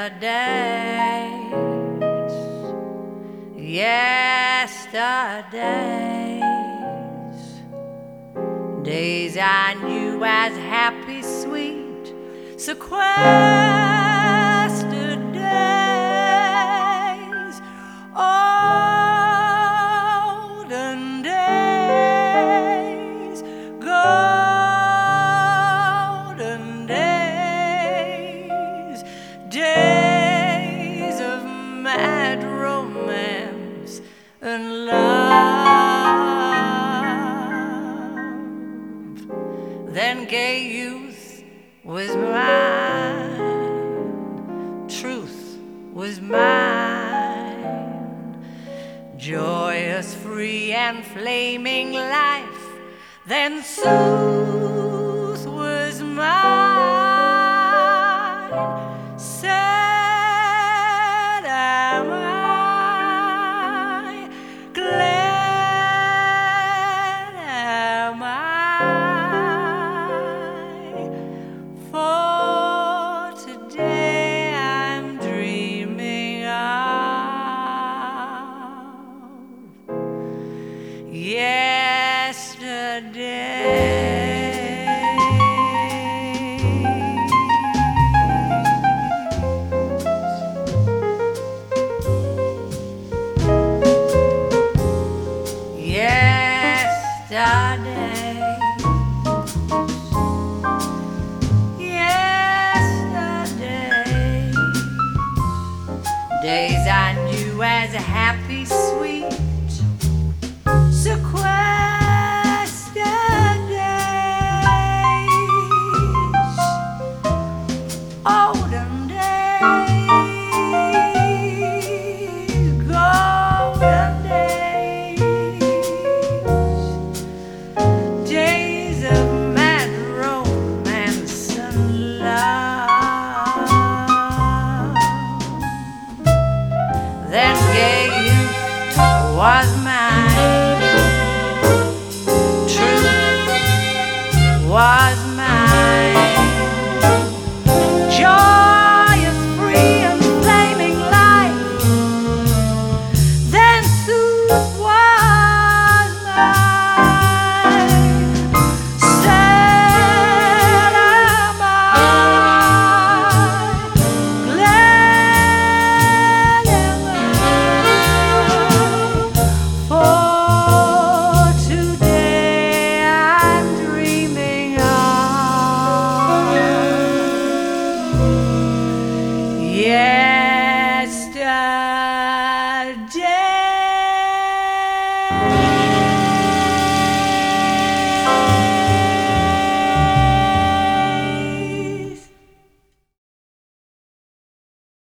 Yesterdays, days I knew as happy, sweet, sequestered days, olden days, golden days, days of mad romance and love. Then gay youth was mine, truth was mine, joyous, free and flaming life, then sooth was mine. Sad am I, glad am I, for today I'm dreaming of yesterday. Yesterdays, days I knew as happy, sweet, sequestered days, olden days, golden days, days of mad romance and love. Then gay youth was mine, truth was mine.